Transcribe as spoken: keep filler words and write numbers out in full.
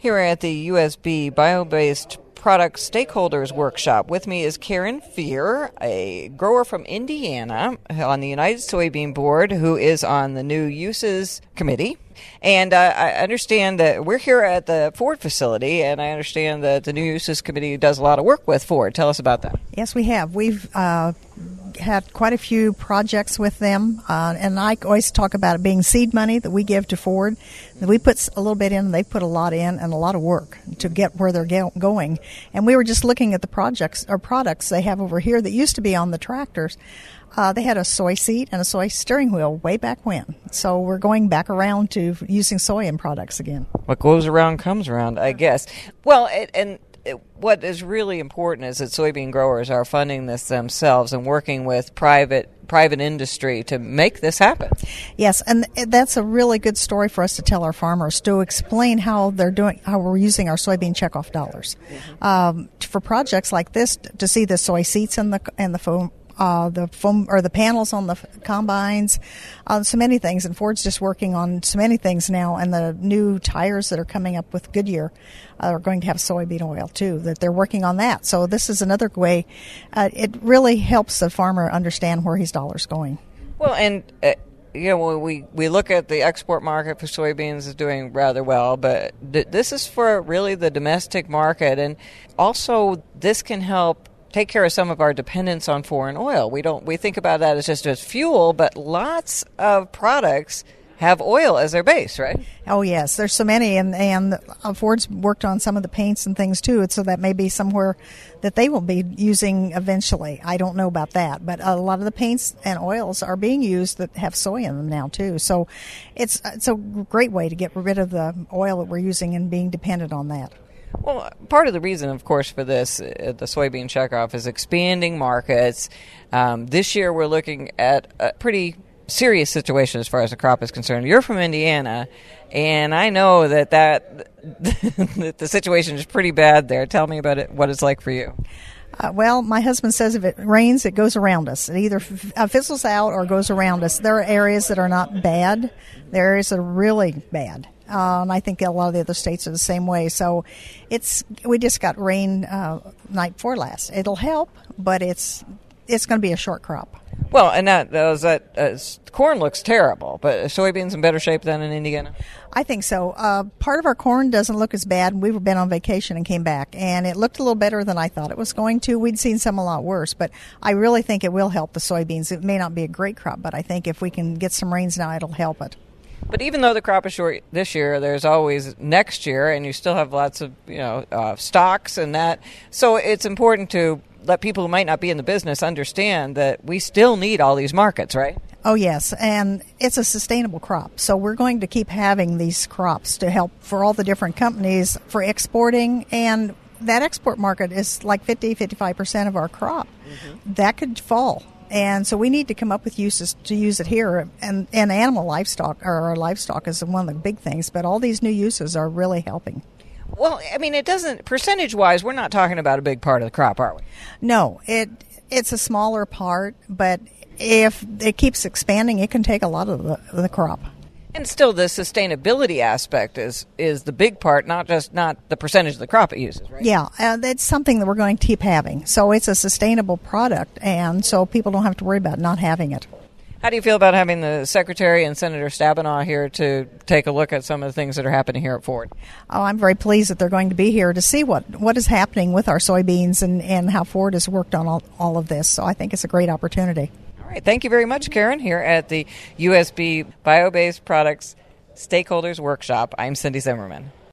Here at the U S B Bio-Based Products Stakeholders Workshop. With me is Karen Fear, a grower from Indiana on the United Soybean Board, who is on the New Uses Committee. And uh, I understand that we're here at the Ford facility, and I understand that the New Uses Committee does a lot of work with Ford. Tell us about that. Yes, we have. We've uh, had quite a few projects with them, uh, and I always talk about it being seed money that we give to Ford. We put a little bit in, they put a lot in, and a lot of work to get where they're go- going. And we were just looking at the projects or products they have over here that used to be on the tractors. Uh, they had a soy seat and a soy steering wheel way back when. So we're going back around to using soy in products again. What goes around comes around, I guess. Well, it, and it, what is really important is that soybean growers are funding this themselves and working with private private industry to make this happen. Yes, and that's a really good story for us to tell our farmers, to explain how they're doing, how we're using our soybean checkoff dollars. Mm-hmm. Um, for projects like this, to see the soy seats and the and the foam. Uh, the foam or the panels on the combines, uh, so many things. And Ford's just working on so many things now. And the new tires that are coming up with Goodyear uh, are going to have soybean oil too. That they're working on that. So this is another way. Uh, it really helps the farmer understand where his dollar's going. Well, and uh, you know, we we look at the export market for soybeans is doing rather well, but th- this is for really the domestic market, and also this can help take care of some of our dependence on foreign oil. We don't we think about that as just as fuel, but lots of products have oil as their base, right? Oh yes, there's so many, and and Ford's worked on some of the paints and things too. So that may be somewhere that they will be using eventually. I don't know about that, but a lot of the paints and oils are being used that have soy in them now too. So it's it's a great way to get rid of the oil that we're using and being dependent on that. Well, part of the reason, of course, for this, uh, the soybean checkoff, is expanding markets. Um, this year we're looking at a pretty serious situation as far as the crop is concerned. You're from Indiana, and I know that, that, that the situation is pretty bad there. Tell me about it, what it's like for you. Uh, well, my husband says if it rains, it goes around us. It either f- uh, fizzles out or goes around us. There are areas that are not bad. There are areas that are really bad. Uh, and I think a lot of the other states are the same way. So it's we just got rain uh, night before last. It'll help, but it's it's going to be a short crop. Well, and that, uh, that uh, corn looks terrible, but soybeans in better shape than in Indiana? I think so. Uh, part of our corn doesn't look as bad. We've been on vacation and came back, and it looked a little better than I thought it was going to. We'd seen some a lot worse, but I really think it will help the soybeans. It may not be a great crop, but I think if we can get some rains now, it'll help it. But even though the crop is short this year, there's always next year, and you still have lots of, you know, uh, stocks and that. So it's important to let people who might not be in the business understand that we still need all these markets, right? Oh, yes, and it's a sustainable crop. So we're going to keep having these crops to help for all the different companies for exporting, and that export market is like fifty, fifty-five percent of our crop. Mm-hmm. That could fall. And so we need to come up with uses to use it here. And, and animal livestock, or our livestock is one of the big things, but all these new uses are really helping. Well, I mean, it doesn't, percentage-wise, we're not talking about a big part of the crop, are we? No, it it's a smaller part, but if it keeps expanding, it can take a lot of the, the crop. And still, the sustainability aspect is is the big part, not just not the percentage of the crop it uses, right? Yeah, uh, that's something that we're going to keep having. So it's a sustainable product, and so people don't have to worry about not having it. How do you feel about having the Secretary and Senator Stabenow here to take a look at some of the things that are happening here at Ford? Oh, I'm very pleased that they're going to be here to see what, what is happening with our soybeans and, and how Ford has worked on all, all of this. So I think it's a great opportunity. All right. Thank you very much, Karen, here at the U S B Bio-Based Products Stakeholders Workshop. I'm Cindy Zimmerman.